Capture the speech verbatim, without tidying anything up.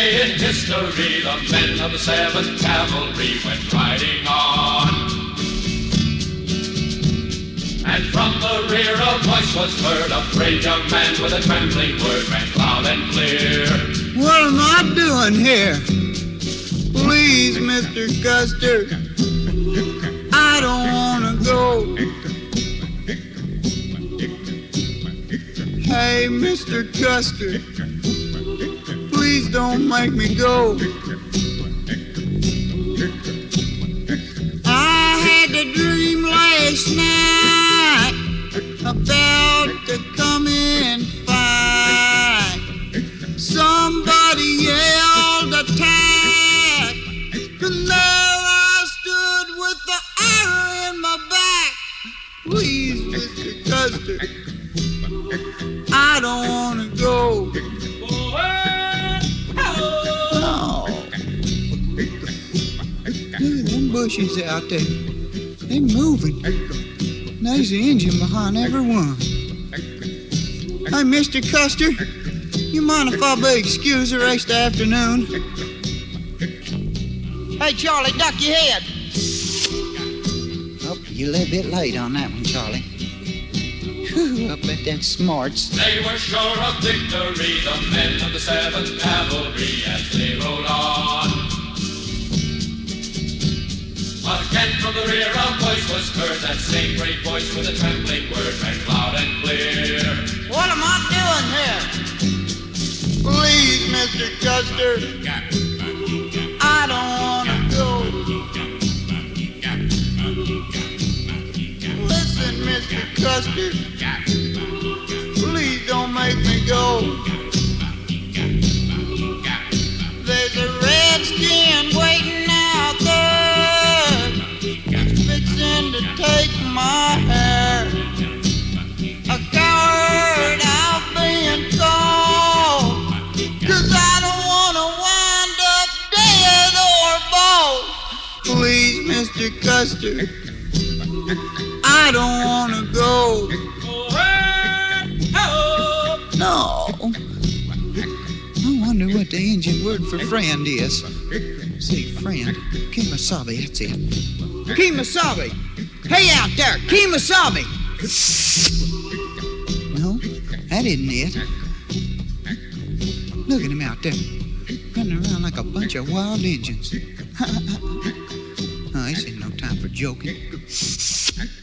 day in history, the men of the seventh Cavalry went riding on. And from the rear a voice was heard, a brave young man with a trembling word rang loud and clear. What am I doing here? Please, Mister Custer, I don't want to go. Hey, Mister Custer, please don't make me go. I had a dream last night about the coming fight. Somebody yelled attack, and there I stood with the arrow in my back. Please, Mister Custer, I don't want to go. No. Look at them bushes out there. They're moving. There's an engine behind every one. Hey, Mister Custer, you mind if I be excused the rest of the afternoon? Hey, Charlie, duck your head. Oh, you're a little bit late on that one, Charlie. Whew, I bet that's smarts. They were sure of victory, the men of the seventh Cavalry, as they rode on. Again from the rear a voice was heard, that same great voice with a trembling word rang loud and clear. What am I doing here? Please, Mister Custer, I don't want to go. Listen, Mister Custer, please don't make me go. There's a redskin waiting out there, fixing to take my hair. A coward I've been called, 'cause I don't want to wind up dead or bald. Please, Mister Custer, I don't want to go. No. I wonder what the Indian word for friend is. See, friend. Kemosabe, that's it. Kemosabe! Hey out there, Kemosabe! No, that isn't it. Look at him out there, running around like a bunch of wild Indians. Oh, this ain't no time for joking.